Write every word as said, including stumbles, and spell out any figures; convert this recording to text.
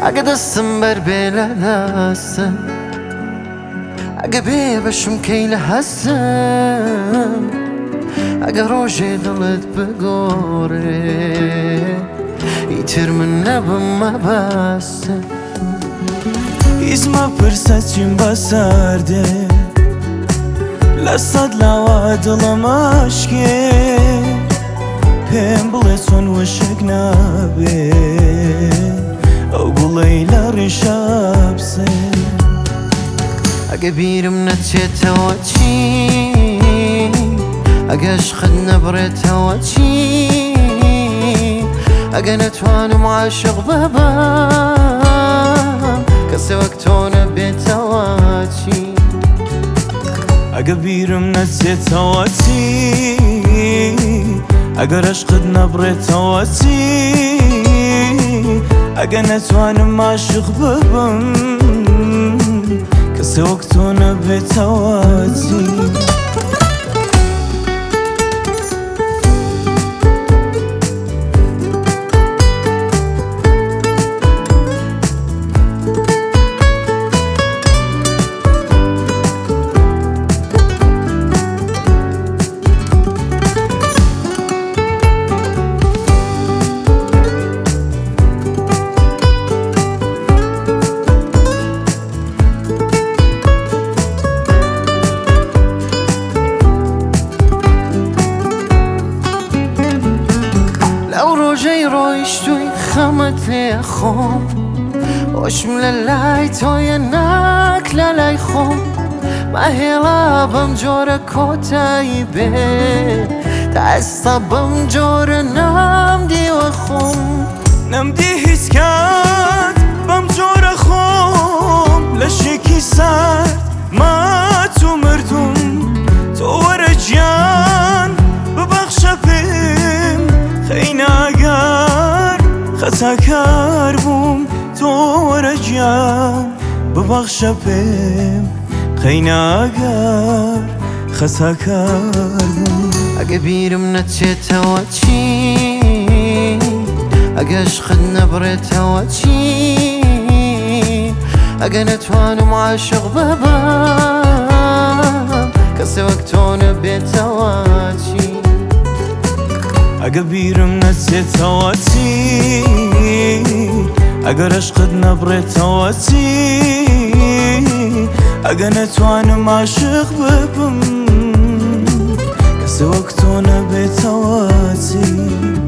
اگه دستم بر بله دستم اگه بیبشم کیله هستم اگه روژه دلت بگوره ایتر من نبم مبستم İzma fırsatçım basardı Lasadla vadılım aşkı Pembile son vışık nabe Oğulaylar şapse اگه بیرم نتیت و چی اگه عشقت نبرت و چی اگه نتوانم عاشق ببم کسی وقتو نبیت و چی اگه بیرم نتیت و چی اگر عشقت نبرت و چی اگه نتوانم عاشق ببم کسی وقتو نبیت و چی روژه رویش توی خمت لی خوب وشم للای توی نک للای خوب مهلا بم جور کتایی به دستا بم جور نم دیو خوب نم دی هیچ کرد بم جور خوب لشکی سرد ما تو مردم تو ورجان ببخش پیم خیلی اگر خطا کر بوم تو ورجان ببخش پیم خیلی اگر خطا کر بوم اگه بیرم نتیت و چی اگه عشقت نبرت و چی اگه نتوانم عاشق ببم کسی وقتو نبیت و چی اگه بیرم نتیت و چی اگر عشقت نبرت و چی اگه نتوانم عاشق ببم کسی وقتو نبیت و چی